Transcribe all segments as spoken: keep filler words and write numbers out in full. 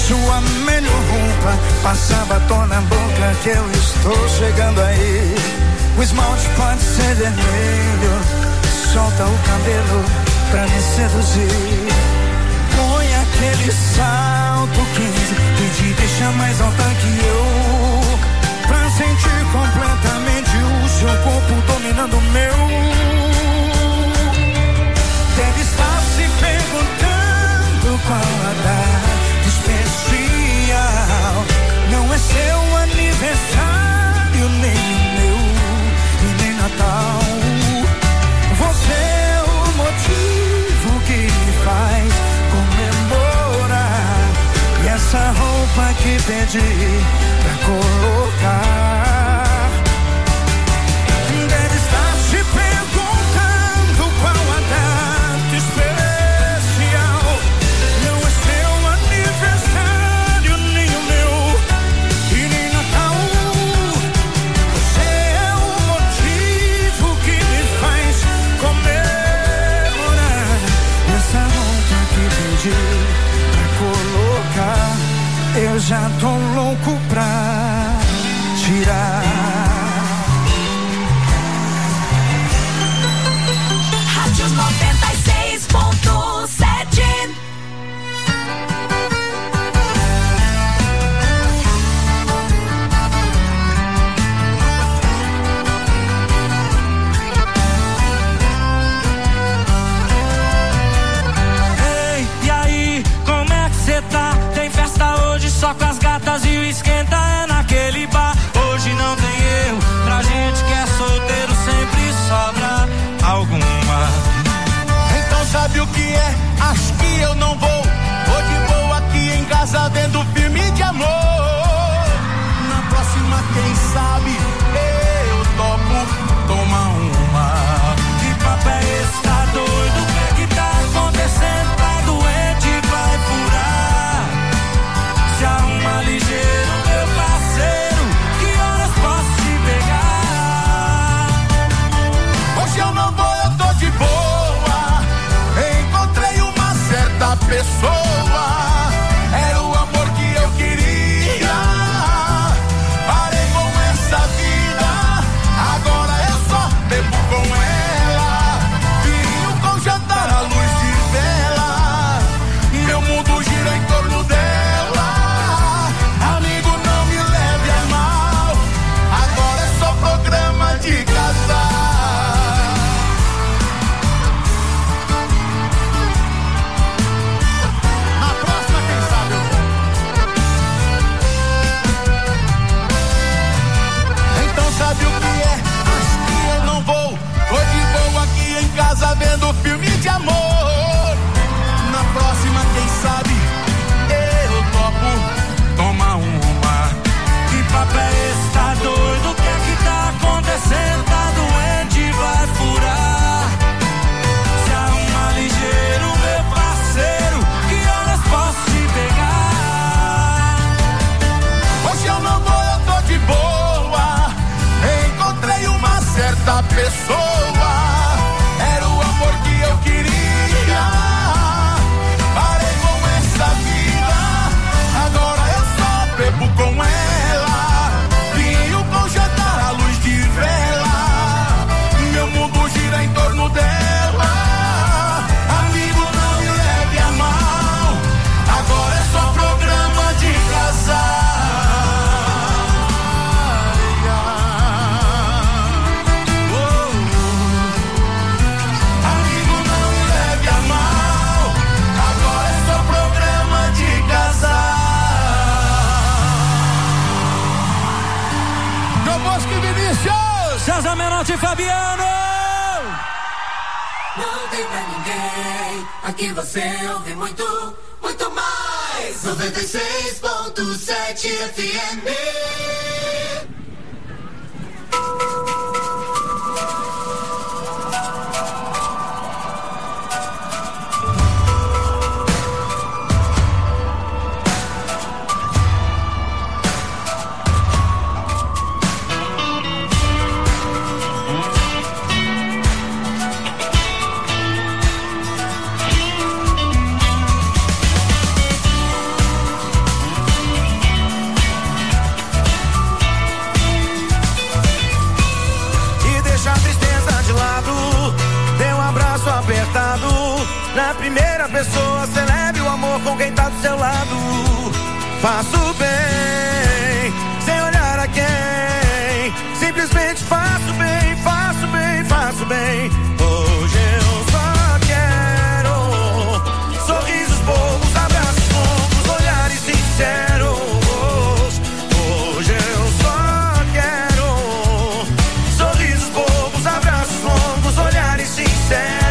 sua melhor roupa, passa batom na boca que eu estou chegando aí. O esmalte pode ser vermelho, solta o cabelo pra me seduzir. Põe aquele salto quinze que te deixa mais alta que eu, pra sentir completamente o seu corpo dominando o meu. Deve estar se perguntando qual a data especial. Não é seu aniversário, nem o meu, e nem Natal. Você é o motivo que me faz comemorar. E essa roupa que pedi pra colocar, deve estar se perguntando qual a data especial. Não é seu aniversário, nem o meu, e nem Natal. Você é o motivo que me faz comemorar. Essa roupa que pedi pra colocar, eu já tô louco pra tirar. Rádio noventa e seis ponto sete. Ei, e aí, como é que cê tá? Tem festa hoje só com as gatas e o esquenta é naquele bar. Hoje não tem erro, pra gente que é solteiro sempre sobra alguma. Então sabe o que é? Acho que eu não vou. Vou de boa aqui em casa vendo filme de amor. Na próxima, quem sabe, eu topo tomar uma. Que papo é esse? Tá doido? O que que tá acontecendo? Tá doente? Vai furar. Se arruma ligeiro, meu parceiro. Que horas posso te pegar? Hoje eu não vou, eu tô de boa. Encontrei uma certa pessoa. Era o amor que eu queria. Parei com essa vida. Agora eu só bebo com ela. Vinho com jantar à luz de vela. Meu mundo gira em torno dela. Amigo, não me leve a mal. Agora é só programa de casal. Na próxima, quem sabe eu vou. Então sabe o que é? Acho que eu não vou. Tô de boa aqui em casa vendo filme de amor. Na próxima, quem sabe eu topo tomar uma. Que papo é esse? Tá doido? O que é que tá acontecendo? Tá doente? Vai furar. Se arruma ligeiro, meu parceiro. Que horas posso te pegar? Hoje eu não vou, eu tô de boa. Encontrei uma certa pessoa. Era o amor que eu queria. Parei com essa vida. Agora eu só bebo com ela. Vinho com jantar à luz de vela. Meu mundo gira em torno dela. Amigo, não me leve a mal. Agora é só programa de casal. Amigo, não me leve a mal. Agora é só programa de casal. Meu Bosque Vinícius. César Menotti e Fabiano. Não tem pra ninguém. Aqui você ouve muito, muito mais. noventa e seis ponto sete F M. pessoas, celebre o amor com quem tá do seu lado. Faço bem, sem olhar a quem. Simplesmente faço bem, faço bem, faço bem. Hoje eu só quero sorrisos bobos, abraços longos, olhares sinceros. Hoje eu só quero sorrisos bobos, abraços longos, olhares sinceros.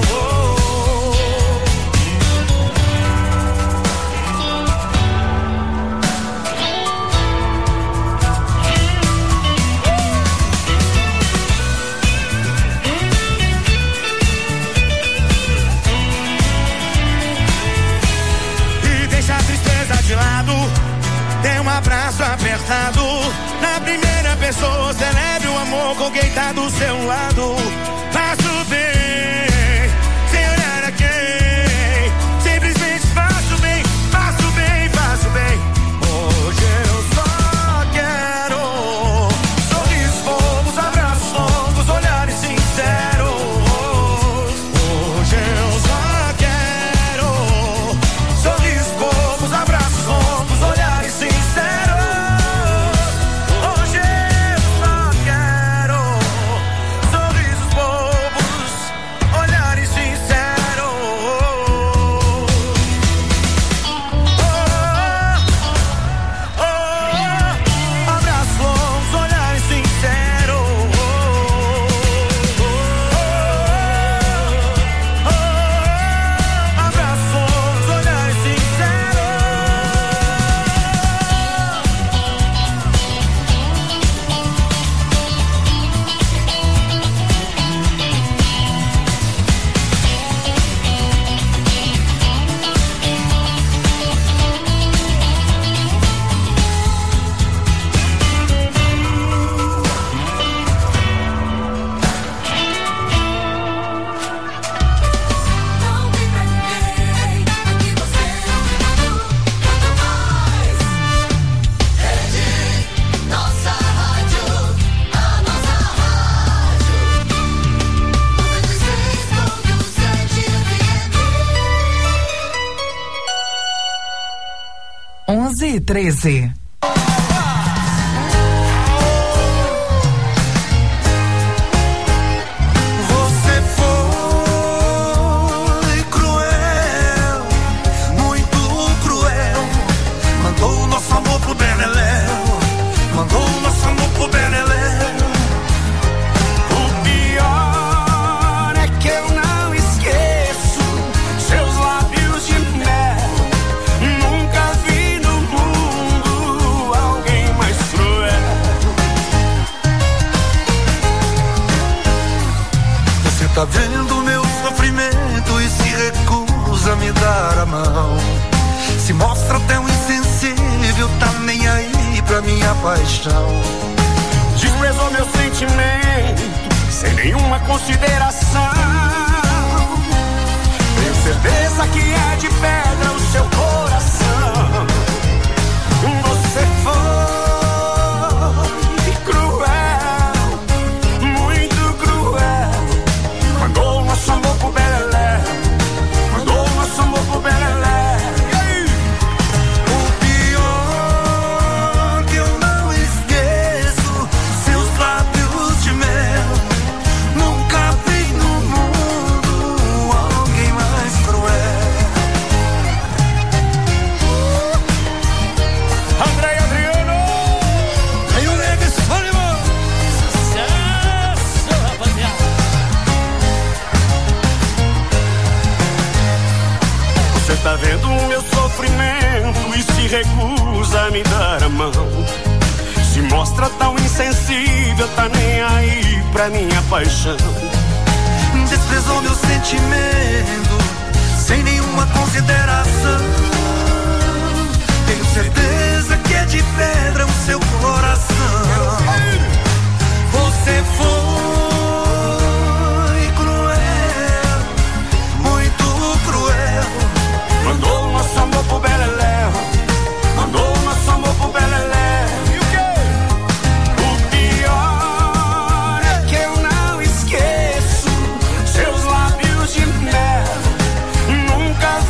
Dê um abraço apertado na primeira pessoa, celebre o amor com quem tá do seu lado. Faço bem, sem olhar a quem. Simplesmente faço bem, faço bem, faço bem. Hoje eu só quero sorrisos bobos, abraços longos, olhares sinceros. Hoje eu só quero sorrisos bobos, abraços longos, olhares sinceros. Hoje eu só quero sorrisos bobos, olhares sinceros. Oh, oh, oh, abraços longos, olhares sinceros. Oh, oh, oh, abraços longos, olhares sinceros. Não tem pra ninguém, aqui você ouve muito, muito mais. Rede, nossa rádio, a nossa rádio. noventa e seis ponto sete F M. onze e treze. Você foi cruel, muito cruel. Mandou o nosso amor pro Beleléu, mandou o nosso amor pro Beleléu. O pior é que eu não esqueço seus lábios de mel. Nunca vi no mundo alguém mais cruel. Você tá vendo meu sofrimento e se recusa a me dar a mão. Se mostra tão insensível, tá nem aí pra minha paixão. Desprezou meu sentimento sem nenhuma consideração. Tenho certeza que é de pedra o seu coração. Você foi cruel, muito cruel. Mandou o nosso amor pro Beleléu, mandou o nosso amor pro Beleléu. O pior que eu não esqueço seus lábios de mel. Nunca vi no mundo alguém mais cruel. André Adriano, aí o Nego Sullivan. Sucesso, rapaziada. Você tá vendo o meu sofrimento e se recusa a me dar a mão. Se mostra tão insensível, tá nem aí pra minha paixão. Desprezou meu sentimento sem nenhuma consideração. Tenho certeza que é de pedra o seu coração. Você foi cruel, muito cruel. Mandou o nosso amor pro Beleléu, mandou o nosso amor pro Beleléu. E o quê? O pior é que eu não esqueço seus lábios de mel. Nunca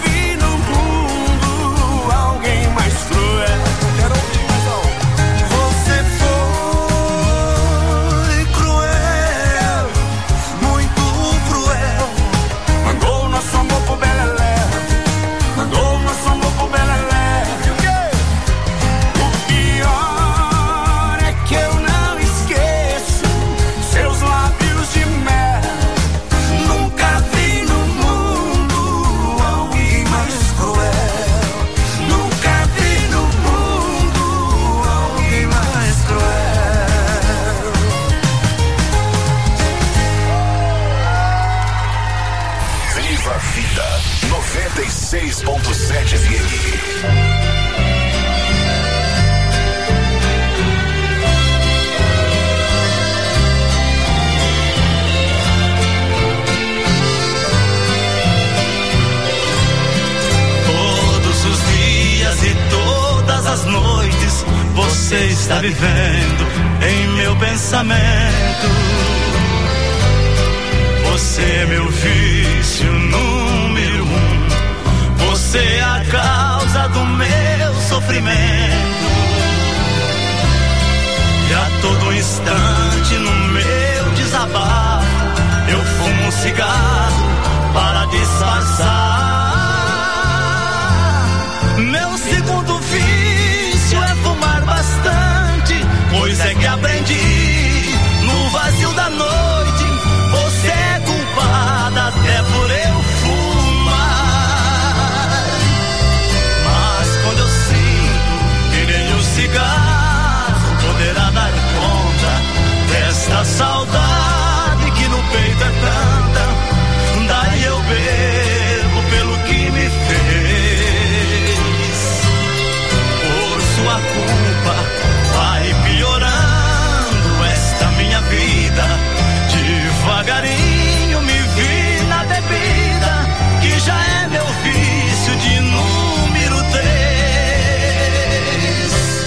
você está vivendo em meu pensamento. Você é meu vício número um. Você é a causa do meu sofrimento. E a todo instante no meu desabafo eu fumo um cigarro para disfarçar. Meu segundo vício é fumar bastante, pois é que aprendi no vazio da noite. Você é culpada até por eu fumar. Mas quando eu sinto que nem o cigarro poderá dar conta desta saudade que no peito é tanta, daí eu bebo pelo que me fez. Por sua culpa vai piorando esta minha vida. Devagarinho me vi na bebida, que já é meu vício de número três.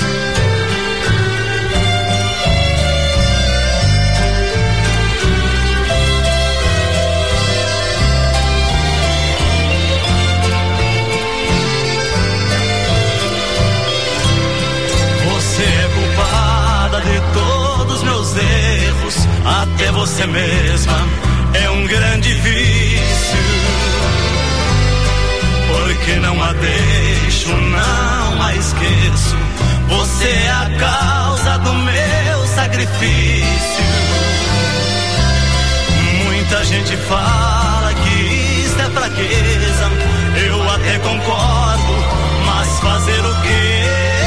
Você é culpada de todos meus erros, até você mesma é um grande vício. Porque não a deixo, não a esqueço. Você é a causa do meu sacrifício. Muita gente fala que isto é fraqueza, eu até concordo, mas fazer o quê?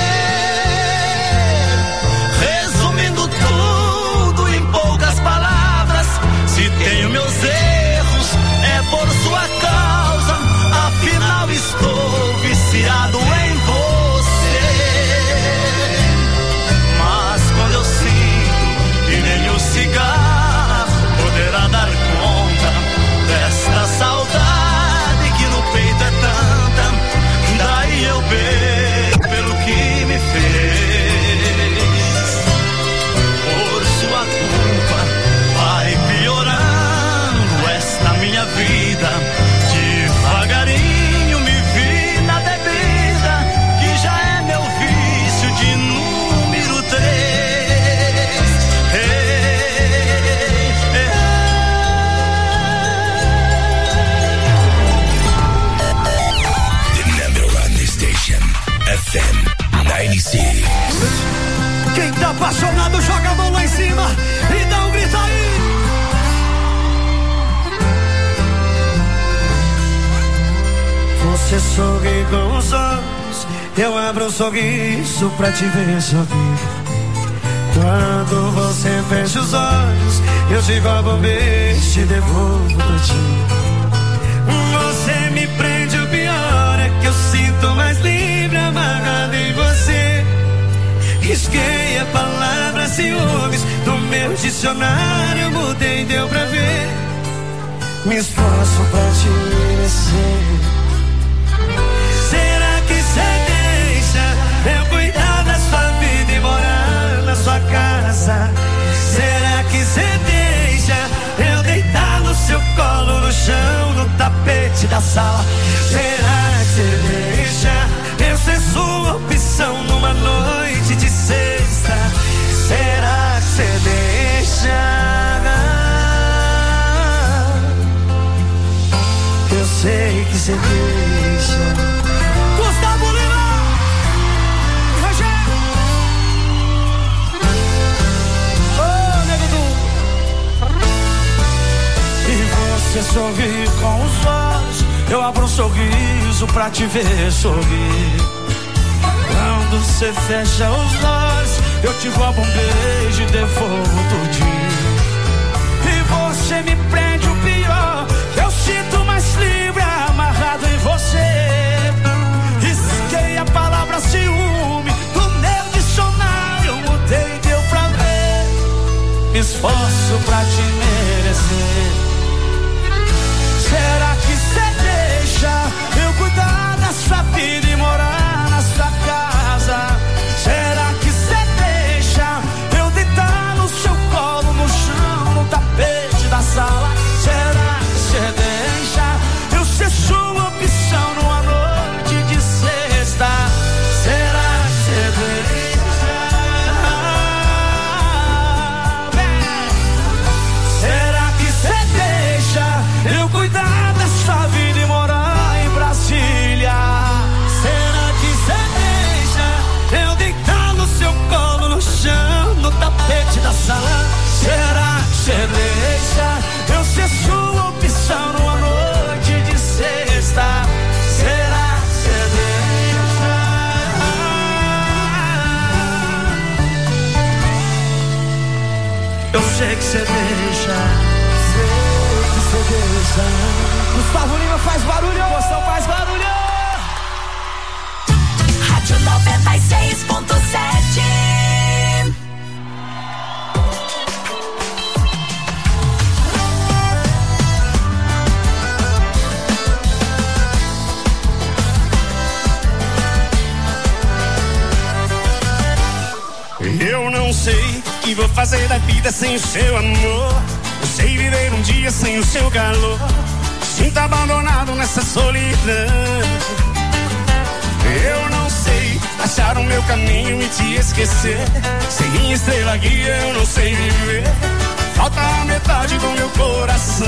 Resumindo tudo em poucas palavras, se tenho meus erros é por sua causa, afinal estou viciado em você. Mas quando eu sinto que nem o cigarro poderá dar conta desta saudade que no peito é tanta, daí eu bebo pelo que me fez. Por sua culpa vai piorando esta minha vida. Devagarinho me vi na bebida, que já é meu vício de número três. Hey, hey, The number one station, F M noventa e seis. Quem tá apaixonado joga a mão lá em cima e dá um grito aí. Você sorri com os olhos, eu abro um sorriso pra te ver sorrir. Quando você fecha os olhos, eu te roubo um beijo, te devolvo todinho. Você me prende, o pior é que eu sinto mais livre amarrado em você. Risquei a palavra ciúmes do meu dicionário, eu mudei, deu pra ver. Me esforço pra te merecer. Será que cê deixa eu cuidar da sua vida e morar na sua casa? Será que cê deixa eu deitar no seu colo, no chão, no tapete da sala? Será que cê deixa eu ser sua opção numa noite de sexta? Será que cê deixa? Eu sei que cê deixa. Gustavo Lima, Rogério, ô nego do. E você sorri com os olhos, eu abro um sorriso pra te ver sorrir. Quando você fecha os olhos, eu te roubo um beijo e devolvo tudinho. E você me prende, o pior, eu sinto mais livre amarrado em você. Risquei a palavra ciúme do meu dicionário, eu mudei, deu pra ver. Me esforço pra te merecer. Será que cê deixa eu cuidar da sua vida e morar na sua casa? Será que cê que você deixa. Sei que você deixa. Gustavo Lima faz barulho. Moção faz barulho. Rádio noventa e seis ponto sete. Eu não sei o que vou fazer da vida sem o seu amor. Não sei viver um dia sem o seu calor. Sinto abandonado nessa solidão. Eu não sei achar o meu caminho e te esquecer. Sem minha estrela guia eu não sei viver. Falta a metade do meu coração.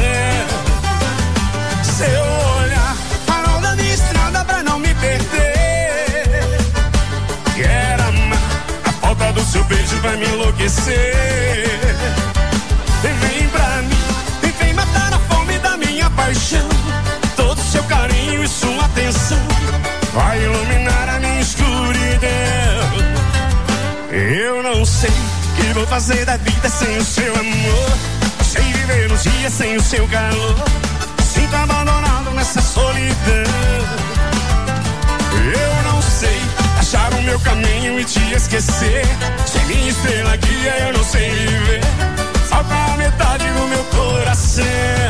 Seu olhar farol da minha estrada pra não me perder. Quero amar, a falta do seu beijo vai me enlouquecer. Vem pra mim, vem matar a fome da minha paixão. Todo seu carinho e sua atenção vai iluminar a minha escuridão. Eu não sei o que vou fazer da vida sem o seu amor. Não sei viver uns dias sem o seu calor. Sinto abandonado nessa solidão. Eu não sei achar o meu caminho e te esquecer. Sem minha estrela guia eu não sei viver. Falta a metade do meu coração.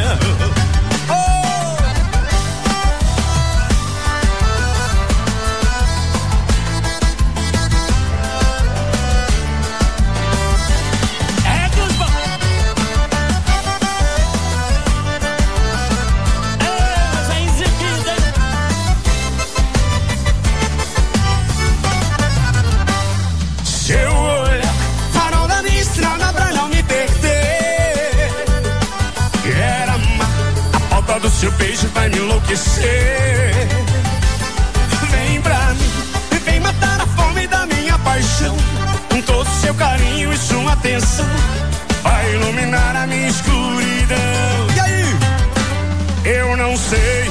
Do seu beijo vai me enlouquecer. Vem pra mim, vem matar a fome da minha paixão. Com todo seu carinho e sua atenção vai iluminar a minha escuridão. E aí? Eu não sei.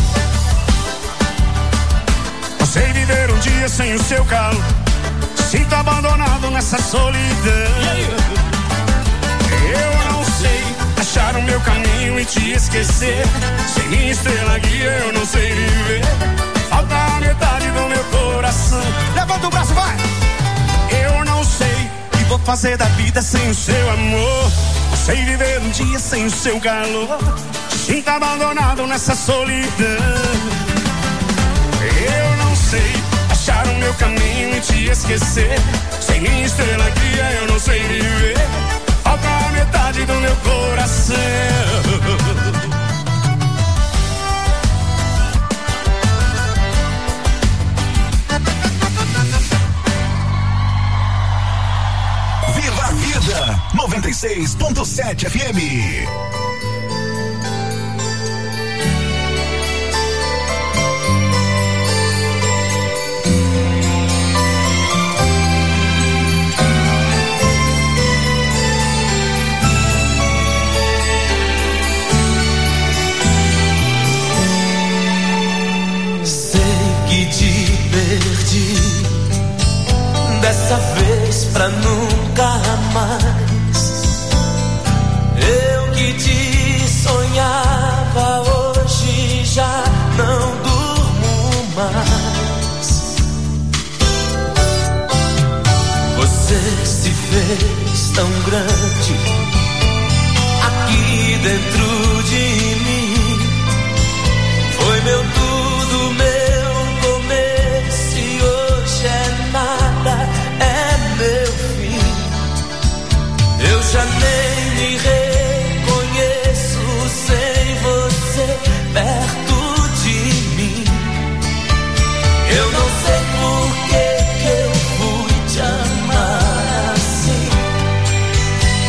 Não sei viver um dia sem o seu calor. Sinto abandonado nessa solidão. E aí? Eu não sei achar o meu caminho e te esquecer. Sem minha estrela guia eu não sei viver. Falta a metade do meu coração. Levanta o braço, vai! Eu não sei o que vou fazer da vida sem o seu amor. Não sei viver um dia sem o seu calor. Sinto abandonado nessa solidão. Eu não sei achar o meu caminho e te esquecer. Sem minha estrela guia eu não sei viver. Falta a metade do meu coração. Viva a Vida noventa e seis ponto sete F M. Dessa vez pra nunca mais. Eu que te sonhava, hoje já não durmo mais. Você se fez tão grande aqui dentro de mim. Foi meu tudo, meu começo e hoje é nada, é meu fim. Eu já nem me reconheço sem você perto de mim. Eu não sei por que que eu fui te amar assim.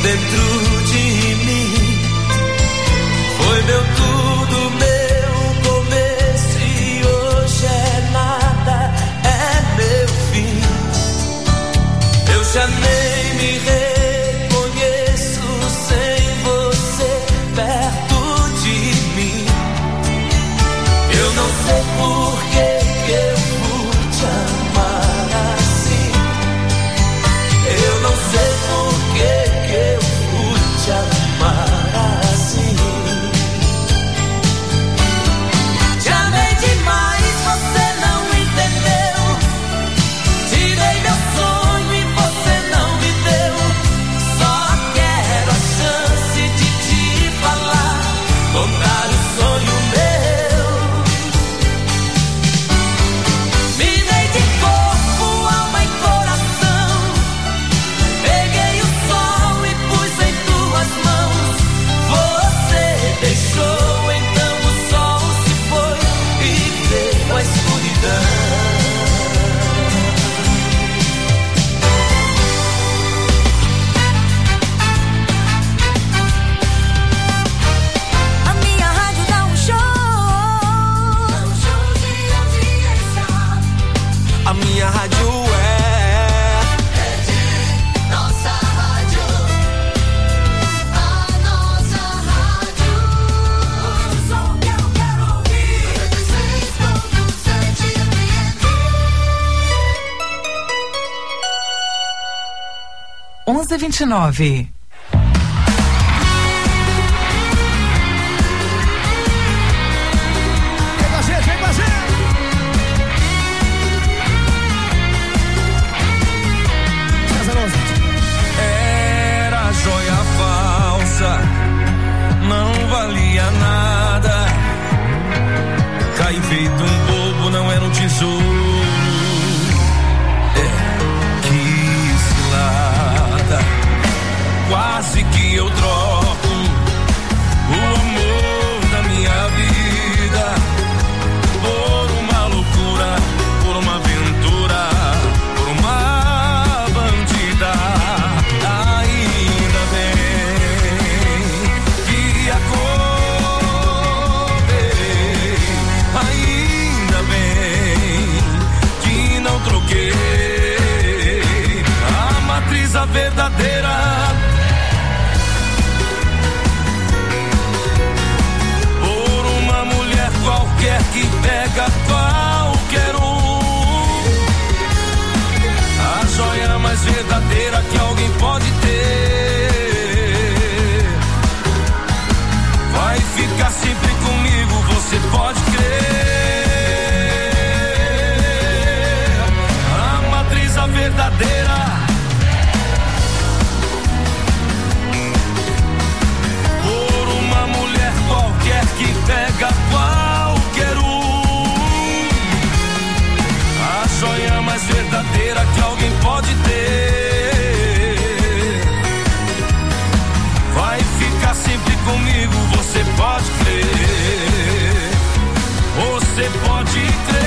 dentro de mim. Foi meu tudo, meu começo e hoje é nada, é meu fim. Eu já nem me reconheço sem você perto de mim. Eu não sei por que eu fui te amar assim. Eu não sei por que eu fui te amar assim. Te amei demais, você não entendeu. Tirei meu sonho e você não me deu. Só quero a chance de te falar, contar o sonho meu. Me dei de corpo, alma e coração. Peguei o sol e pus em tuas mãos. Você deixou, então o sol se foi e veio a escuridão. A minha rádio dá um show. Dá um show de audiência. A minha rádio é Nossa rádio, a nossa rádio. O som que eu quero ouvir. noventa e seis ponto sete F M. onze e vinte e nove. Vem com a gente, vem com a gente. Era joia falsa, não valia nada. Caí feito um bobo, não era um tesouro. É, que cilada. Quase que eu troco o amor da minha vida por uma loucura, por uma aventura, por uma bandida. Ainda bem que acordei, ainda bem que não troquei a matriz, a verdadeira, por uma mulher qualquer que pega qualquer um. A joia mais verdadeira que alguém pode ter vai ficar sempre comigo, você pode crer. A matriz, a verdadeira, por uma mulher qualquer que pega qualquer um. A joia mais verdadeira que alguém pode ter vai ficar sempre comigo, você pode crer. Você pode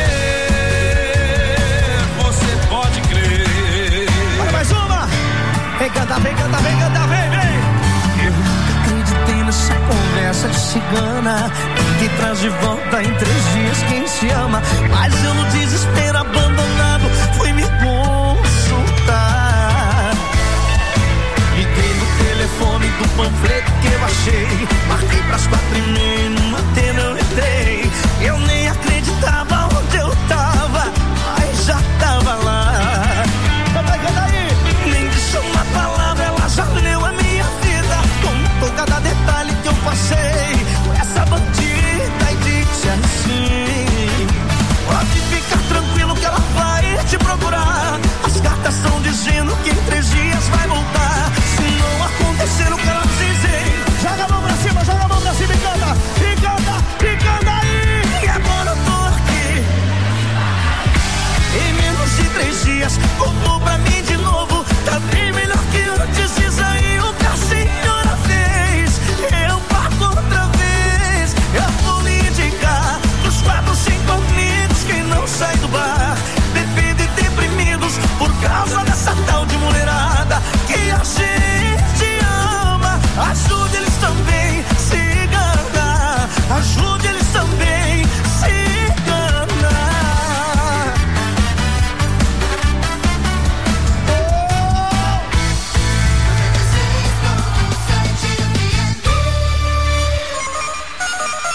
crer, você pode crer. Olha mais uma. Vem cantar, vem cantar, vem cantar, vem, vem. Eu acreditei nessa conversa de cigana que traz de volta em três dias quem se ama. Mas eu no desespero abandonado fui me consultar. Liguei no telefone do panfleto que eu achei. Marquei pras quatro e meia, numa antena eu entrei. Eu nem acreditava onde eu tava, mas já tava lá. Canta aí, canta aí. Nem disse uma palavra, ela já leu a minha vida. Contou cada detalhe que eu passei com essa bandida e disse assim: pode ficar tranquilo que ela vai te procurar.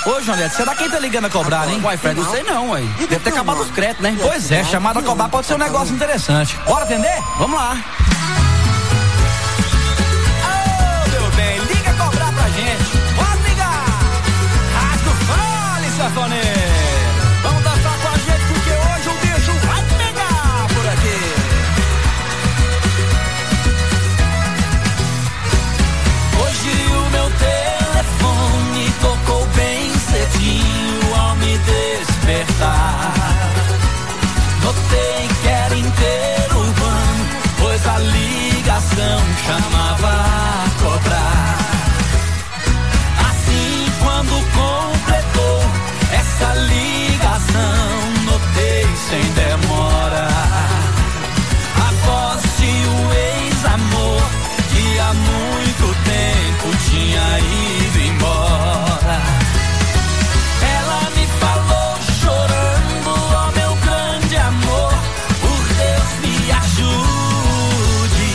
Ô, Jonete, será quem tá ligando a cobrar, hein? Uai, Fred, não sei não, uai. Deve ter acabado os créditos, né? Pois é, chamada a cobrar pode ser um negócio interessante. Bora atender? Vamos lá. Ô, meu bem, liga a cobrar pra gente. Pode ligar. Rádio Fale, sanfoneiro. Vamos dançar com a gente porque hoje o bicho vai pegar por aqui. Hoje o meu telefone tocou bem cedinho ao me despertar. Notei que era interurbano, pois a ligação chamava a cobrar. Assim, quando completou essa ligação, notei sem demora a voz de um ex-amor que há muito tempo tinha ido embora. Ela me falou chorando, ó meu grande amor, por Deus me ajude.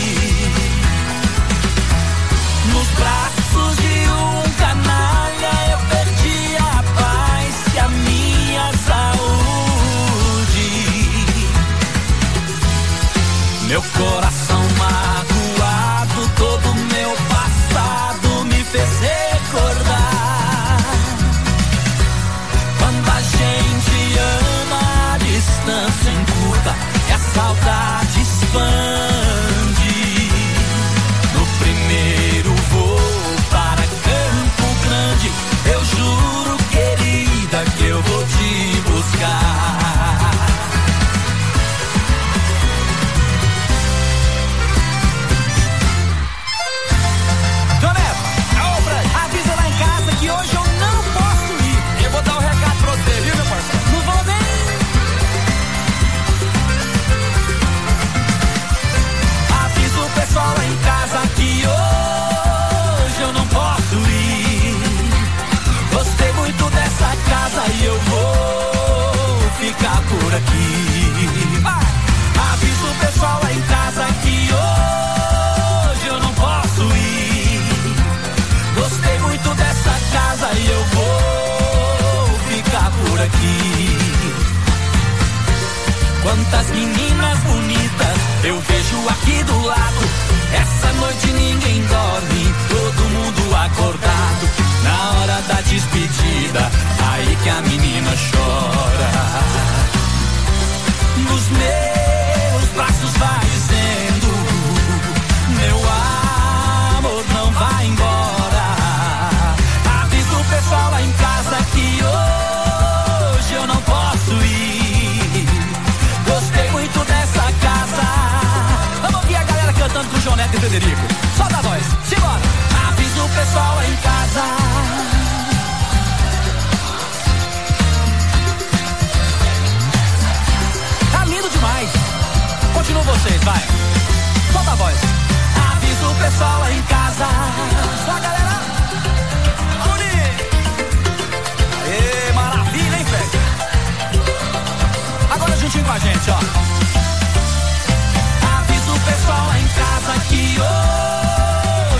Nos braços de um canalha eu perdi a paz e a minha saúde. Meu coração magoado, todo meu passado me fez recordar. Quando a gente ama, a distância encurta e a saudade expande. No primeiro voo para Campo Grande, eu juro, querida, que eu vou te buscar. Avisa lá em casa que hoje eu não posso ir. Eu vou dar um recado pra você, viu, meu parceiro? Não vou nem. Avisa o pessoal lá em casa que hoje eu não posso ir. Gostei muito dessa casa e eu vou ficar por aqui. Vai. Avisa o pessoal lá em casa que hoje eu não posso ir. Gostei muito dessa casa e eu vou ficar por aqui. Quantas meninas bonitas eu vejo aqui do lado. Essa noite ninguém dorme, todo mundo acordado. Na hora da despedida, aí que a menina chora. Nos meus braços vai dizendo: meu amor, não vai embora. Avisa o pessoal lá em casa que hoje eu não posso ir. Gostei muito dessa casa. Vamos ouvir a galera cantando com o João Neto e Frederico. Solta a voz, simbora. Avisa o pessoal lá em casa. Tá lindo demais. Continuam vocês, vai. Solta a voz. Avisa o pessoal lá em casa. Só a galera. Ê, maravilha, hein, Fred? Agora juntinho com a gente, ó. Avisa o pessoal lá em casa que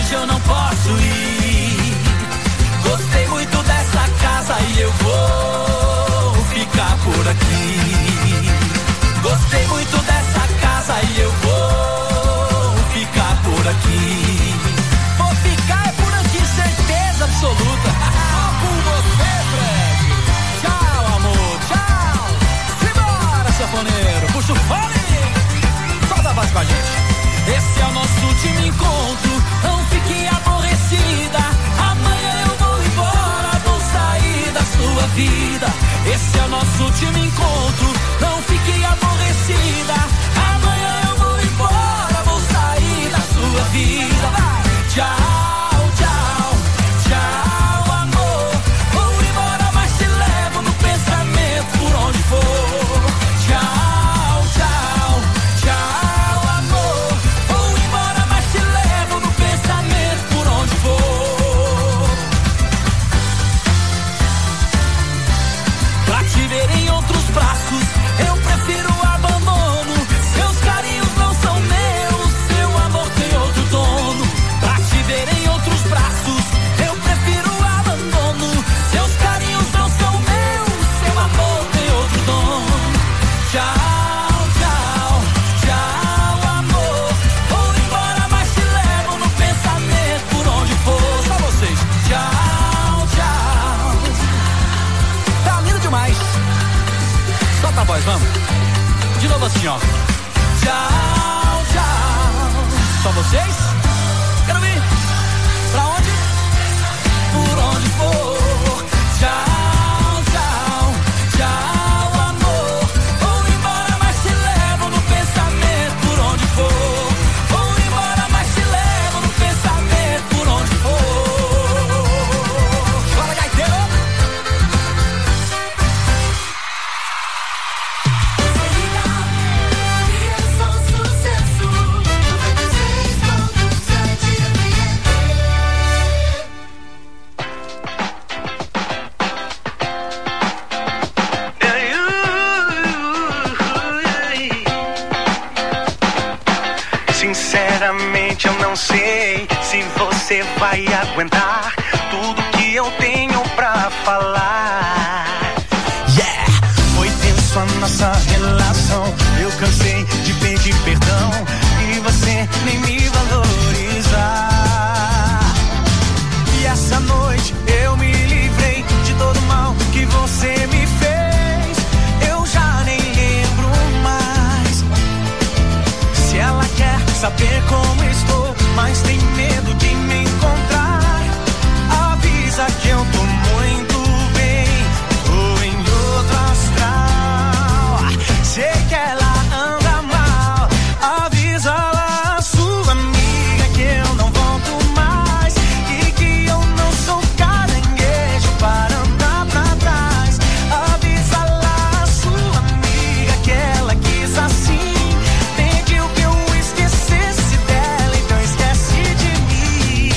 sei se você vai aguentar tudo que eu tenho pra falar. Yeah! Foi tenso a nossa relação, eu cansei de pedir perdão e você nem me valorizar. E essa noite eu me livrei de todo o mal que você me fez. Eu já nem lembro mais. Se ela quer saber como estou, mas tem medo de me encontrar, avisa que eu tô muito bem, tô em outro astral. Sei que ela anda mal, avisa lá a sua amiga que eu não volto mais e que eu não sou caranguejo para andar pra trás. Avisa lá a sua amiga que ela quis assim, pediu que eu esquecesse dela, então esquece de mim.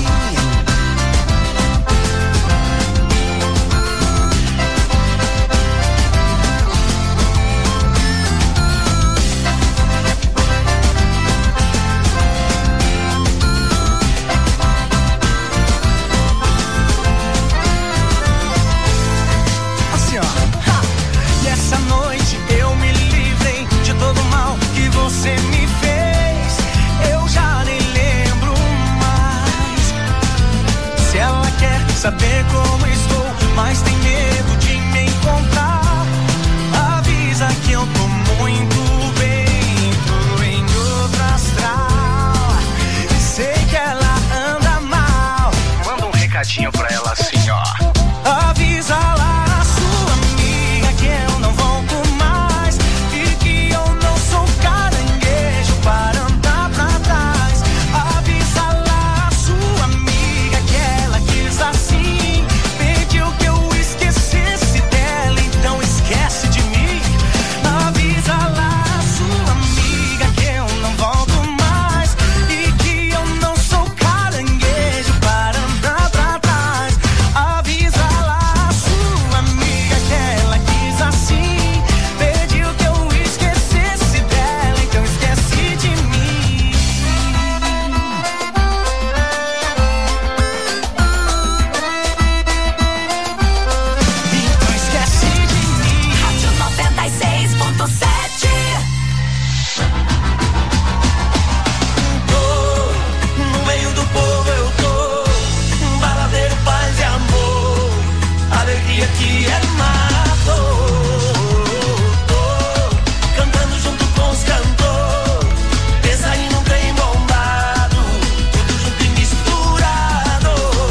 Assim, ó. Ha! E essa noite eu me livrei de todo o mal que você me fez. Eu já nem lembro mais. Se ela quer saber como estou, mas tem medo de me encontrar, avisa que eu tô muito bem, tô em outro astral. E sei que ela anda mal. Manda um recadinho pra ela assim, ó. Avisa lá a sua amiga que eu não volto mais e que eu não sou caranguejo para andar pra trás. Avisa lá a sua amiga que ela quis assim, pediu que eu esquecesse dela, então esquece de mim. Avisa lá a sua amiga que eu não volto mais e que eu não sou caranguejo para andar pra trás. Avisa lá a sua amiga que ela quis assim, pediu que eu esquecesse dela, então esquece de mim. Então esquece de mim. Rádio noventa e seis ponto sete. Tô no meio do povo, eu tô um baladeiro, paz e amor, alegria que é mato. Tô cantando junto com os cantores, pensa aí num trem bombado, tudo junto e misturado.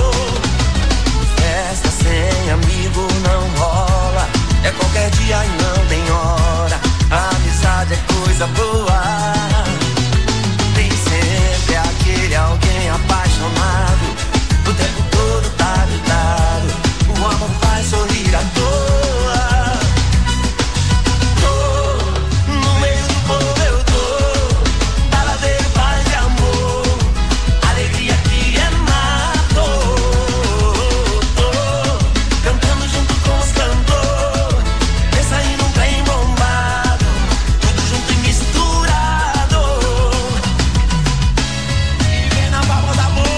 Festa sem amigo não rola, é qualquer dia e não tem hora, a amizade é coisa boa. Tem sempre aquele alguém apaixonado, o tempo todo tá ligado, o amor faz sorrir à toa. Tô no meio do povo, eu tô baladeiro, paz e amor, alegria que é mato. Tô cantando junto com os cantores, pensa aí num trem bombado, tudo junto e misturado. E vem na palma da mão.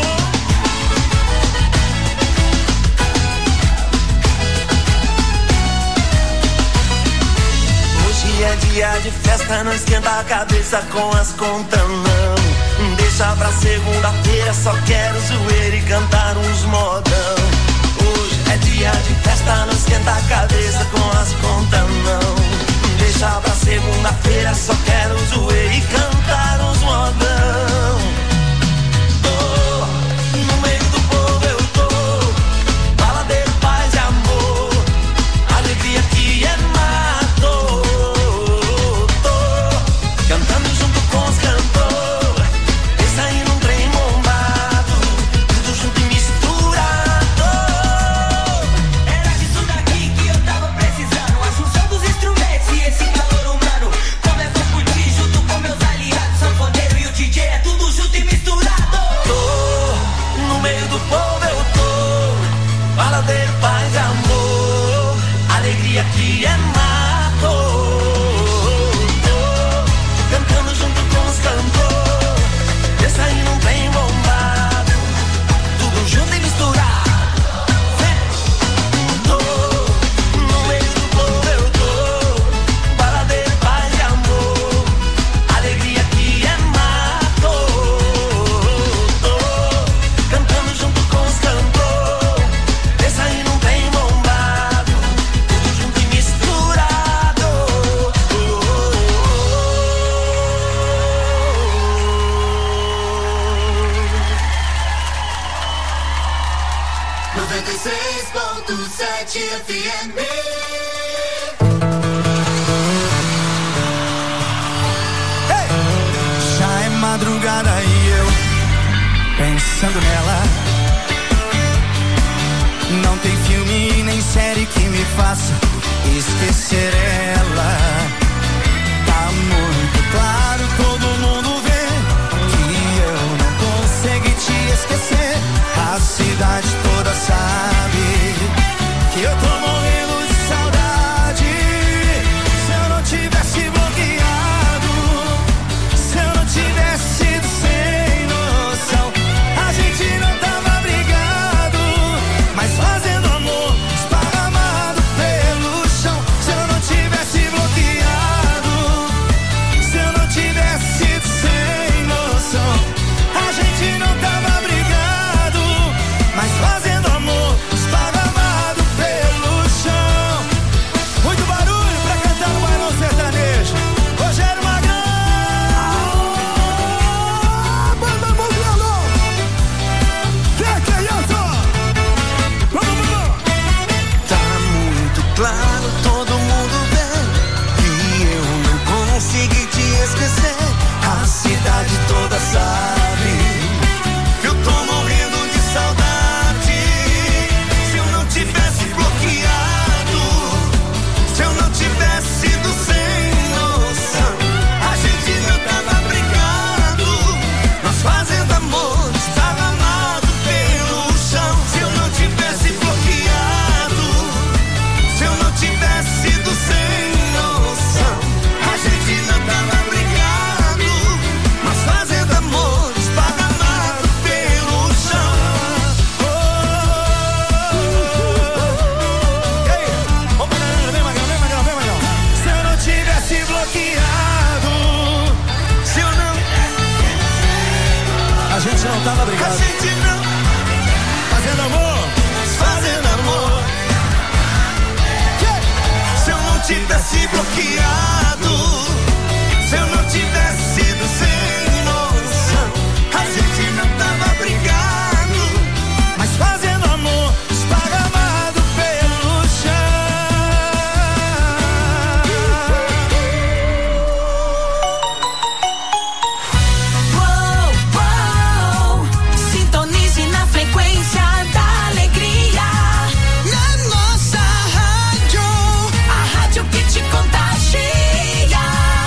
Hoje é dia de festa, não esquenta a cabeça com as contas não. Deixa pra segunda-feira, só quero zoeira e cantar uns modão. Hoje é dia de festa, não esquenta a cabeça com as contas não. Deixa pra segunda-feira, só quero zoeira e cantar uns modão. Tô no meio do povo, eu tô baladeiro, paz e amor, alegria que é mato. Tô cantando junto com os cantores, pensa aí num trem bombado, tudo junto e misturado. Era disso daqui que eu tava precisando, a junção dos instrumentos e esse calor humano. Como é bom curtir junto com meus aliados, sanfoneiro e o D J, é tudo junto e misturado. Tô no meio do povo, eu tô baladeiro, paz e amor, alegria que é mato. Tô cantando junto com os cantores, pensa aí num trem noventa e seis ponto sete F M. Já é madrugada e eu pensando nela. Não tem filme nem série que me faça esquecer ela. Tá muito claro, todo mundo vê que eu não consegui te esquecer. A cidade toda sabe que eu tô morrendo de saudade. Se eu não tivesse bloqueado, se eu não tivesse sido sem noção, a gente não tava brigado, mas fazendo amor esparramado pelo chão. Se eu não tivesse bloqueado, se eu não tivesse sido sem noção, a gente não tava brigado, mas fazendo amor esparramado pelo chão. Muito barulho pra cantar no bailão sertanejo. Rogério Magrão, banda mundial. Que que é isso? Vamos, vamos. Tá muito claro, todo mundo vê que eu não consegui te esquecer. A cidade toda sabe que eu tô morrendo de saudade. Se eu não tivesse bloqueado, se eu não tivesse sido sem noção, a gente não tava brigado, nós fazendo amor esparramado pelo chão. Se eu não tivesse bloqueado, se eu não tivesse sido sem noção, a gente não tava brigado, mas fazendo amor esparramado pelo chão. Oh, e aí? Opa, vem Magrão, vem Magrão, vem Magrão. Se eu não tivesse bloqueado, se eu não, a gente não tava brigado, a gente não, fazendo amor, fazendo amor. Se eu não tivesse bloqueado, se eu não tivesse sido sem noção, a gente não tava brigado, mas fazendo amor esparramado pelo chão. Uou, uou, sintonize na frequência da alegria. Na nossa rádio, a rádio que te contagia.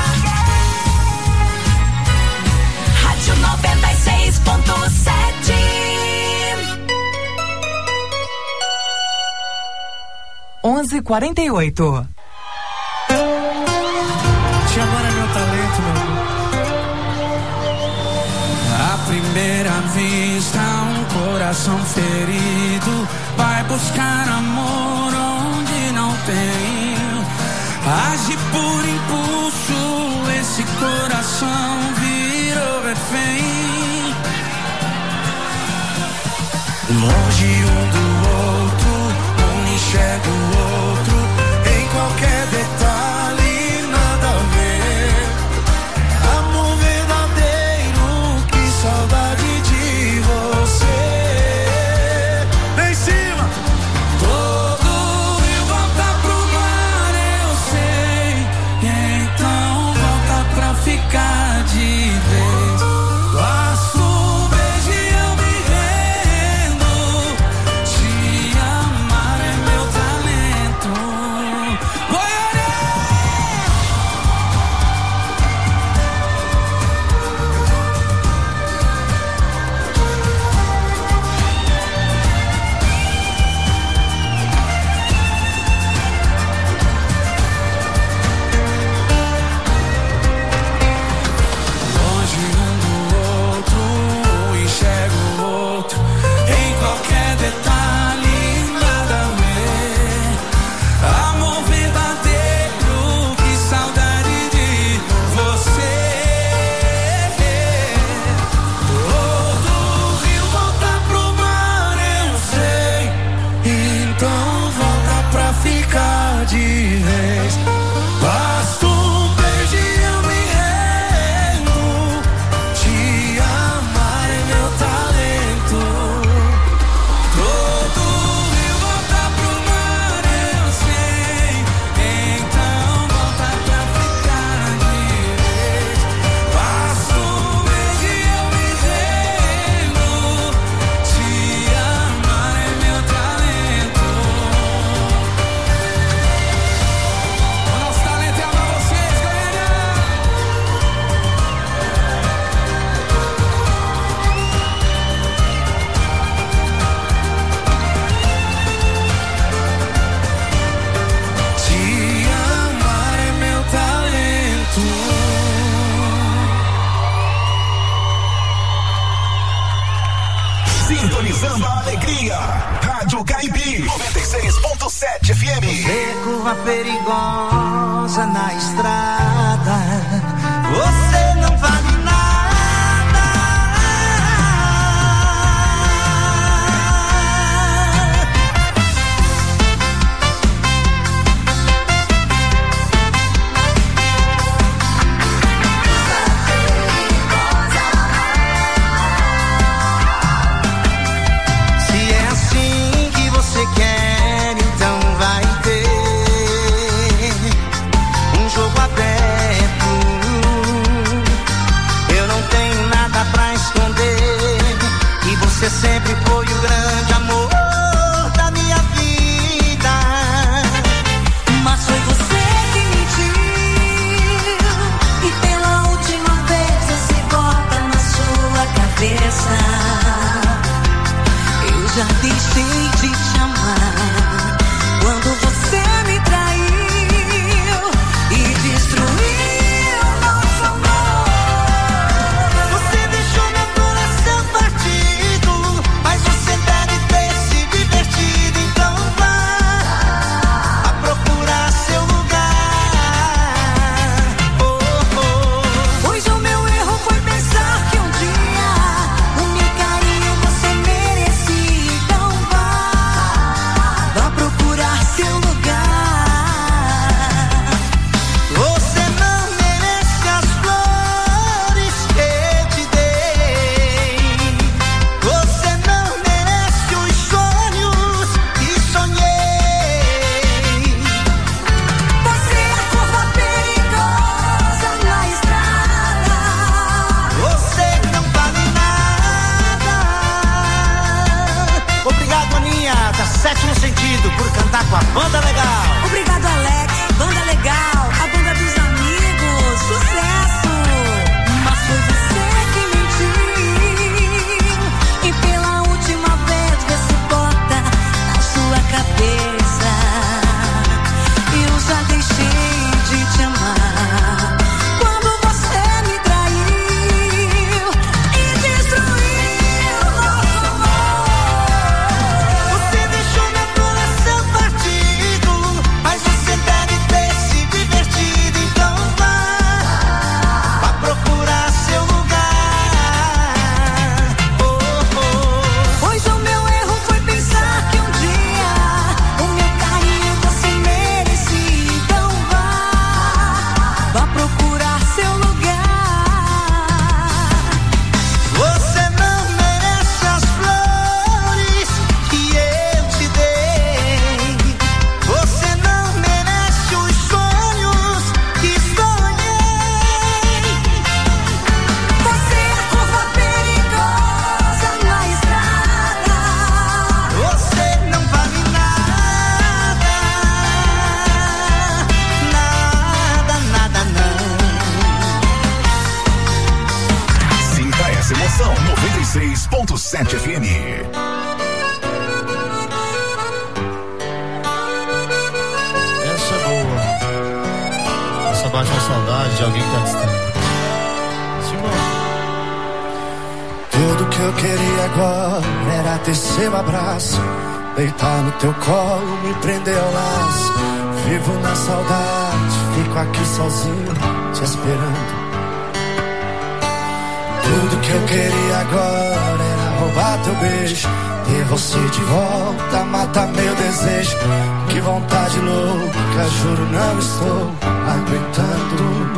Rádio noventa e seis ponto sete. onze e quarenta e oito. Te amar é meu talento, meu amor. À primeira vista, um coração ferido vai buscar amor onde não tem. Age por impulso, esse coração virou refém. Longe um do outro, um enxerga o outro em qualquer detalhe, nada a ver. Amor verdadeiro, que saudade de você. Lá em cima! Todo rio volta pro mar, eu sei. Então volta pra ficar de vez. Laço um beijo e eu me rendo. Te amar é meu talento. Sintonizando a alegria. Rádio Caipi noventa e seis ponto sete F M. Você curva perigosa na estrada, você não vale nada. Você sempre foi o grande amor da minha vida, mas foi você que mentiu, e pela última vez esse bota na sua cabeça. Eu já deixei de te amar quando você me traiu e destruiu nosso amor. Você deixou meu coração partido, mas você deve ter se divertido, então vá a procurar seu lugar. Oh, oh. Pois o meu erro foi pensar que um dia o meu carinho você merecia, então vá, vá procurar seu lugar. Você não merece as flores que eu te dei. Você não merece os sonhos que sonhei. Você é a curva perigosa na estrada, você não vale nada. Obrigado, Aninha, da Sétimo Sentido, por cantar com a Banda Legal. Obrigado, Alex, Banda Legal, a banda dos amigos, sucesso. Mas foi você que mentiu, e pela última vez você bota na sua cabeça. Eu já deixei de te amar quando você me traiu e destruiu nosso amor. Você deixou meu coração partido, mas você deve ter se divertido, então vá, vá procurar seu lugar. Oh, oh. Pois o meu erro foi pensar que um dia o meu carinho você merecia, então vá, vá procurar seu lugar. Você não merece as flores que eu te dei. Você não merece os sonhos que sonhei. Você é a curva perigosa na estrada, você não vale nada, nada, nada não. Sinta essa emoção. noventa e seis ponto sete F M. Essa é boa. Essa bate uma saudade de alguém que tá distante. Simão. Tudo que eu queria agora era ter seu abraço, deitar no teu colo, me prender ao laço. Vivo na saudade, fico aqui sozinho, te esperando. Tudo que eu queria agora era roubar teu beijo, ter você de volta, matar meu desejo. Que vontade louca, juro não estou aguentando.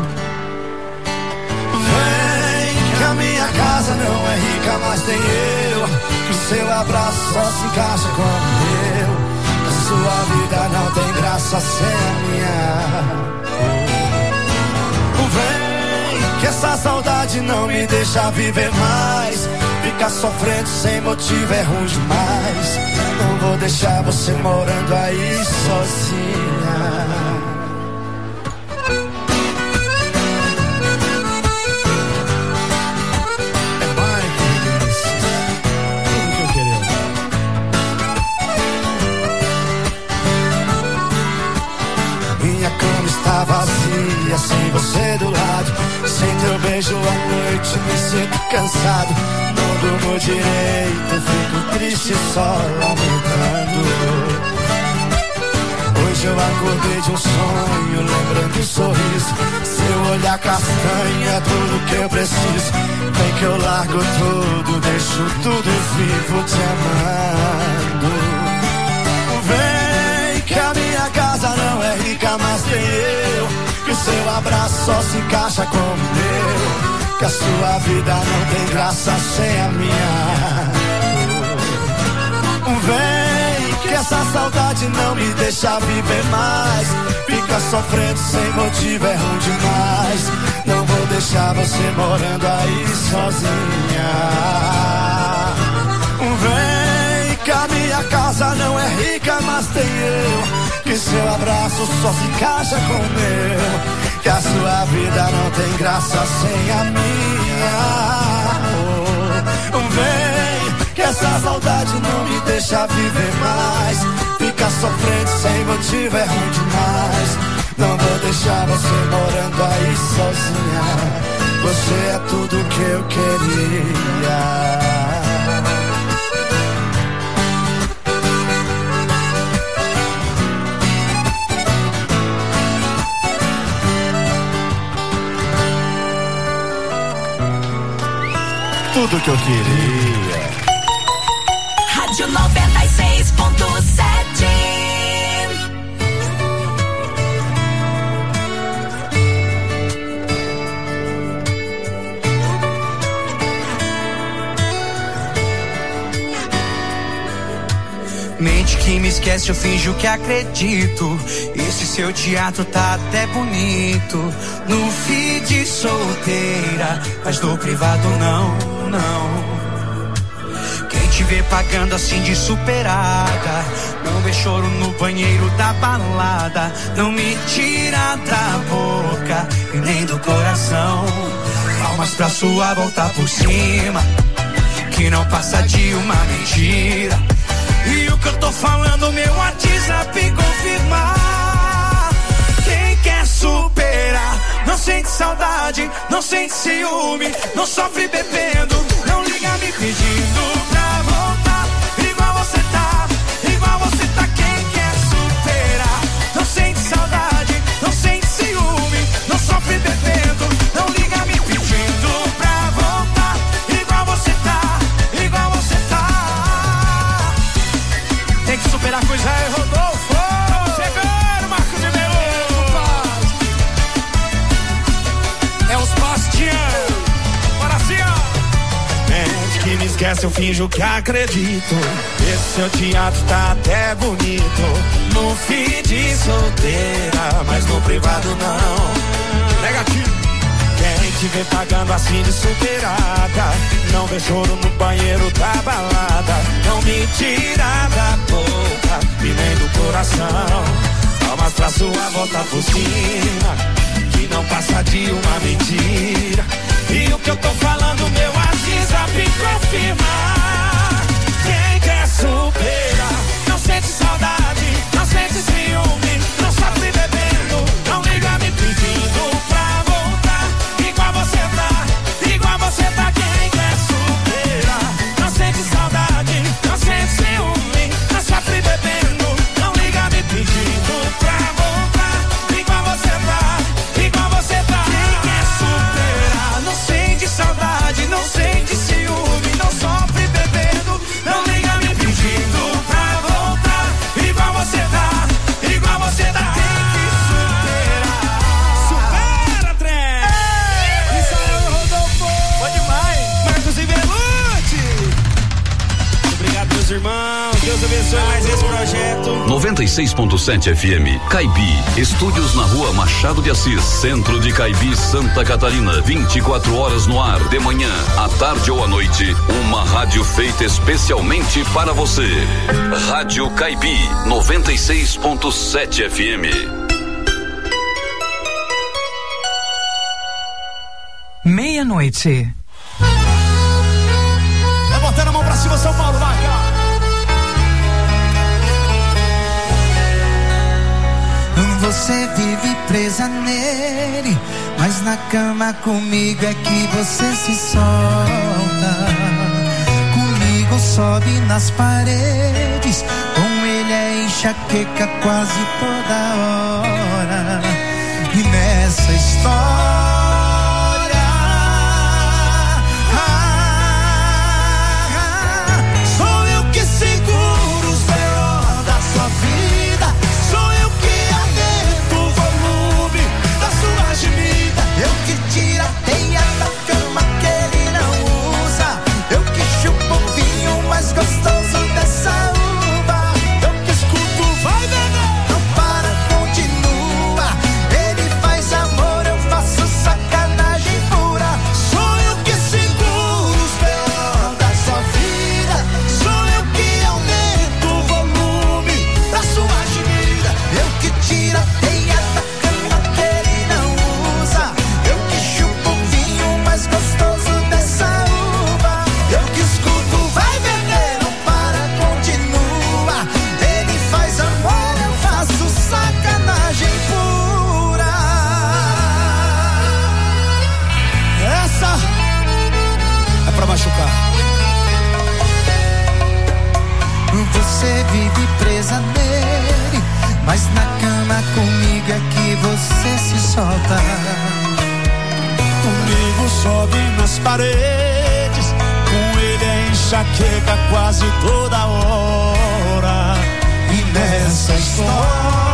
Vem que a minha casa não é rica, mas tem eu. Que o seu abraço só se encaixa com o meu. Que a sua vida não tem graça sem a minha. Vem que essa saudade não me deixa viver mais. Ficar sofrendo sem motivo é ruim demais. Não vou deixar você morando aí sozinha. Minha cama está vazia, sem você do lado. Sem teu beijo à noite me sinto cansado. Não durmo direito, fico triste só lamentando. Hoje eu acordei de um sonho, lembrando um sorriso. Seu olhar castanho é tudo que eu preciso. Vem que eu largo tudo, deixo tudo e vivo te amando. Vem que a minha casa não é rica, mas tem eu. Que o seu abraço só se encaixa com o meu. Que a sua vida não tem graça sem a minha. Vem que essa saudade não me deixa viver mais. Fica sofrendo sem motivo, é ruim demais. Não vou deixar você morando aí sozinha. Vem que a minha casa não é rica, mas tem eu. Que seu abraço só se encaixa com o meu. Que a sua vida não tem graça sem a minha. Oh, vem que essa saudade não me deixa viver mais. Fica sofrendo sem motivo, é ruim demais. Não vou deixar você morando aí sozinha. Você é tudo que eu queria. Tudo que eu queria. Rádio noventa e seis ponto sete. Mente que me esquece, eu finjo que acredito. Esse seu teatro tá até bonito. No feed solteira, mas no privado não, não. Quem te vê pagando assim de superada, não vê choro no banheiro da balada. Não me tira da boca e nem do coração. Palmas pra sua volta por cima, que não passa de uma mentira. E o que eu tô falando, meu WhatsApp confirmar. Quem quer superar, não sente saudade, não sente ciúme, não sofre bebendo, não liga me pedindo pra voltar. Igual você tá, igual você tá. Quem quer superar, não sente saudade, não sente ciúme, não sofre bebendo, não liga me pedindo pra voltar. Igual você tá, igual você tá. Tem que superar a coisa, é Rodolfo. Estamos chegando, Marcos de Melo. É os Bastião. Bora assim, ó. Mente que me esquece, eu finjo que acredito. Esse seu teatro tá até bonito. No feed solteira, mas no privado não. Negativo. Quem te vê pagando assim de superada, não vê choro no banheiro da balada. Não me tira da boca e nem do coração. Palmas pra sua volta por cima, que não passa de uma mentira. E o que eu tô falando, meu WhatsApp confirma. Quem quer superar, não sente saudade, não sente ciúme, não sofre bebendo, não liga me pedindo pra voltar. Igual você tá, igual você tá. Quem quer superar, não sente saudade, não sente ciúme, não sofre bebendo, não liga me pedindo pra voltar. Igual você tá, igual você tá. Quem quer superar, não sente saudade, não sente ciúme, não sofre bebendo, não liga me pedindo pra voltar. Igual você tá, igual você tá. Tem que superar. Supera, trem. Isso aí, Rodolfo. Foi demais. Marcos e Belucci. Obrigado, meus irmãos. Deus abençoe mais esse projeto. noventa e seis ponto sete F M, Caibi. Estúdios na rua Machado de Assis, centro de Caibi, Santa Catarina. vinte e quatro horas no ar, de manhã, à tarde ou à noite. Uma rádio feita especialmente para você. Rádio Caibi, noventa e seis ponto sete F M. Meia-noite. Vai botando a mão pra cima, São Paulo, vai cá. Você vive presa nele, mas na cama comigo é que você se solta. Comigo sobe nas paredes, com ele é enxaqueca quase toda hora. E nessa história gostoso dessa uva, eu que escuto, vai beber, não para, continua. Ele faz amor, eu faço sacanagem pura. Sou eu que seguro os B O da sua vida, sou eu que aumento o volume da sua gemida. Eu que tiro a teia da cama que ele não usa, eu que chupo o vinho mais gostoso dessa uva, eu que escuto, vai beber. Sacanagem pura. Essa é pra machucar. Você vive presa nele, mas na cama comigo é que você se solta. Comigo sobe nas paredes, com ele é enxaqueca quase toda hora. E nessa história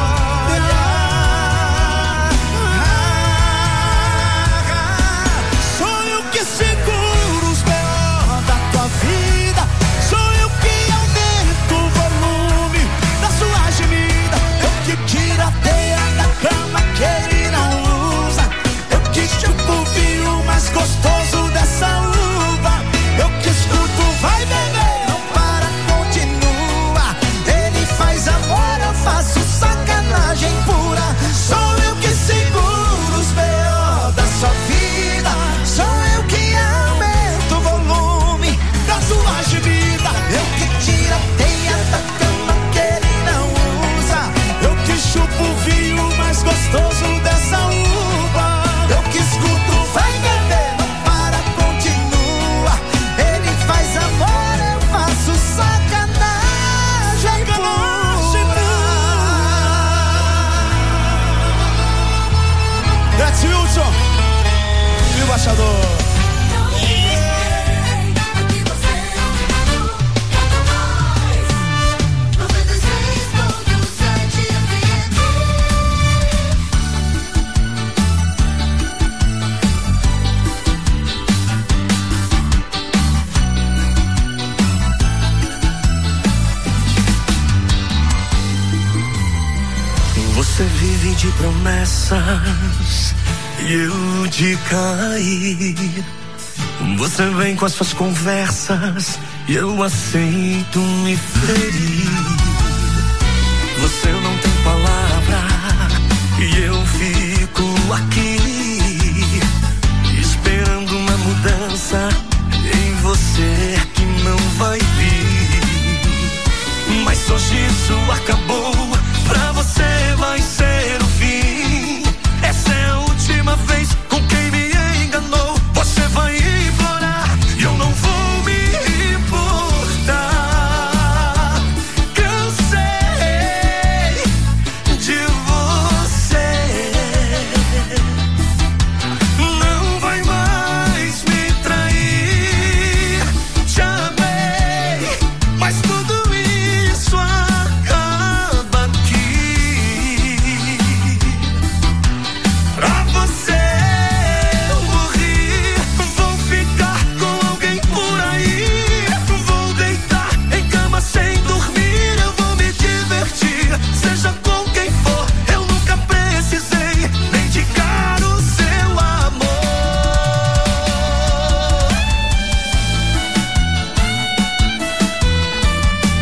seguro os B O da tua vida, sou eu que aumento o volume da sua gemida, eu que tiro a teia da cama que ele não usa, eu que chupo o vinho mais gostoso dessa uva, eu que escuto, vai beber, não para, continua. Ele faz amor, eu faço sacanagem pura. Sou eu que seguro os B O da sua vida, sou eu que aumento o volume da sua gemida, eu que tiro a teia da cama que ele não usa, eu que chupo o vinho mais gostoso dessa uva, eu que escuto, vai beber, não para, continua. Ele faz amor, eu faço sacanagem pura. That's Wilson, e o Baixador. Você vive de promessas e eu de cair. Você vem com as suas conversas e eu aceito me ferir. Você não tem palavra e eu fico aqui esperando uma mudança em você que não vai vir. Mas hoje isso acabou.